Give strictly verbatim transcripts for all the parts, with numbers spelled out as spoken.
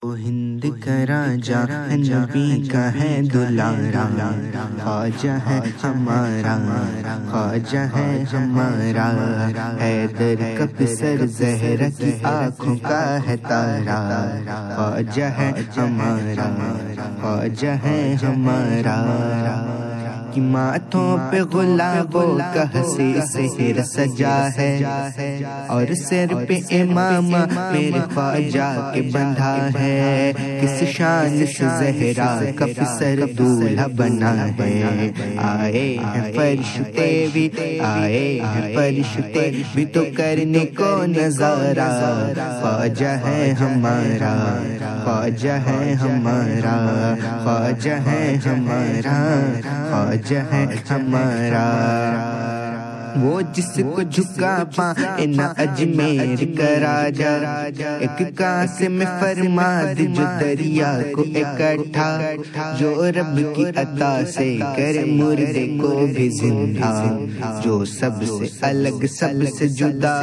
وہ ہند کا راجا نبی کا ہے دلارا، خواجہ ہے ہمارا، خواجہ ہے ہمارا، حیدر کا پسر زہرا کی آنکھوں کا ہے تارا، خواجہ ہے ہمارا، خواجہ ہے ہمارا، کی ماتھوں پہ گلابوں کا حسین سحر سجا ہے، اور سر پہ امام میرے خواجہ کے بندھا ہے، کس شان سے زہرا کا پسر دولہا بنا ہے، آئے ہیں فرشتے بھی، آئے ہیں فرشتے بھی تو کرنے کو نظارہ، خواجہ ہے ہمارا، خواجہ ہے ہمارا، خواجہ ہے ہمارا، خواجہ ہے ہمارا، وہ جس کو جھکا پائے نہ اجمیر کا راجا، ایک کاس میں فرماد جو دریا کو اکٹھا، جو رب کی عطا سے کرے مردے کو بھی زندہ، جو سب سے الگ سب سے جدا،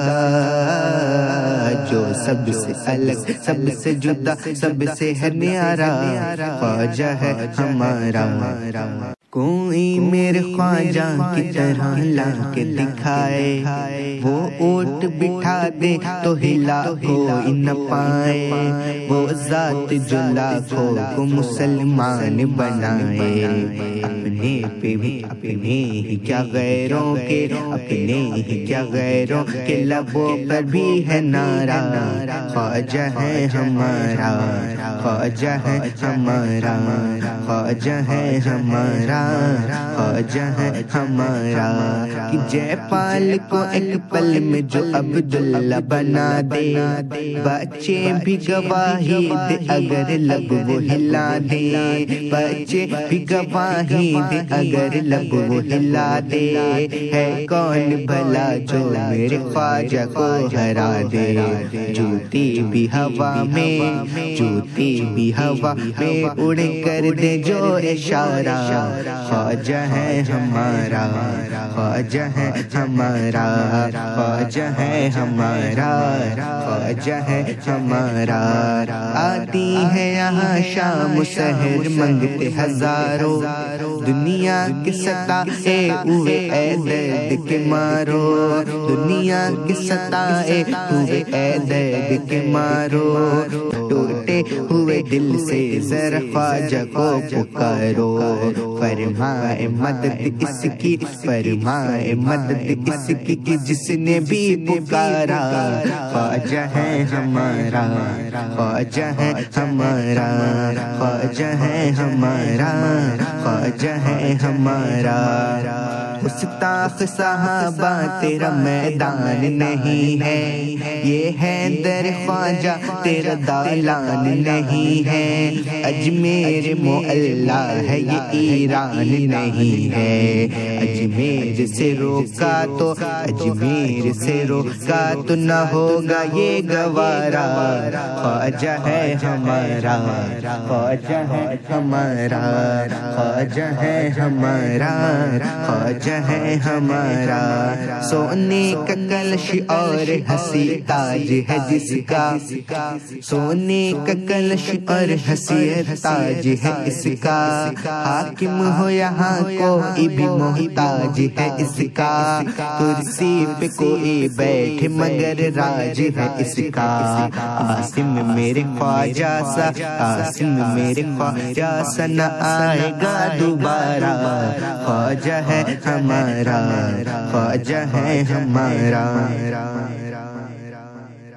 جو سب سے الگ سب سے جدا سب سے ہے نیارا، خواجہ ہے ہمارا، کوئی میرے خواجہ کی طرح لا کے دکھائے، وہ اونٹ بٹھا دے تو ہلا کوئی نہ پائے، وہ ذات جو لاکھوں کو مسلمان بنائے، اپنے پہ بھی اپنے ہی کیا غیروں کے، اپنے ہی کیا غیروں کے لبوں پر بھی ہے نعرہ، خواجہ ہے ہمارا، خواجہ ہے ہمارا، خواجہ ہے ہمارا، خواجہ ہے ہمارا، کہ جے پال کو ایک پل میں جو عبداللہ بنا دے، بچے بھی گواہی دے اگر لب وہ ہلا دے، بچے بھی گواہی دے اگر لب وہ ہلا دے، ہے کون بھلا جو میرے خواجہ کو ہرا دے، جوتی بھی ہوا میں، جوتی بھی ہوا میں اڑ کر دے جو اشارہ، خواجہ ہے ہمارا، خواجہ ہے ہمارا، خواجہ ہے ہمارا، خواجہ ہے ہمارا، آتی ہے یہاں شام سحر منگتے ہزاروں، دنیا کے ستائے ہوئے اے درد کے مارو، دنیا کے ستائے ہوئے اے درد کے مارو، ٹوٹے ہوئے دل سے ذرا خواجہ کو پکارو، فرمائے مدد اس کی، فرمائے مدد اس کی کہ جس نے بھی پکارا، خواجہ ہے ہمارا، خواجہ ہے ہمارا، خواجہ ہے ہمارا، خواجہ ہے ہمارا، مستاق صحابہ تیرا میدان نہیں ہے، یہ حیدر خواجہ تیرا دالان نہیں ہے، اجمیر معلا ہے یہ ایران نہیں ہے، اجمیر سے روکا تو اجمیر سے روکا تو نہ ہوگا یہ گوارا، خواجہ ہے ہمارا، خواجہ ہے ہمارا، خواجہ ہے ہمارا، خواجہ ہے ہمارا، سونے کا کلش اور ہنسی تاج ہے جس کا، سونے کا کلش اور ہنسی تاج ہے اس کا، حاکم ہو یہاں کوئی بھی محتاج ہے اس کا، کرسی پہ کوئی بیٹھے مگر راج ہے اس کا، عاصم میرے خواجہ سا، عاصم میرے خواجہ سا نہ آئے گا دوبارہ، خواجہ ہے ہمارا، خواجہ ہے ہمارا۔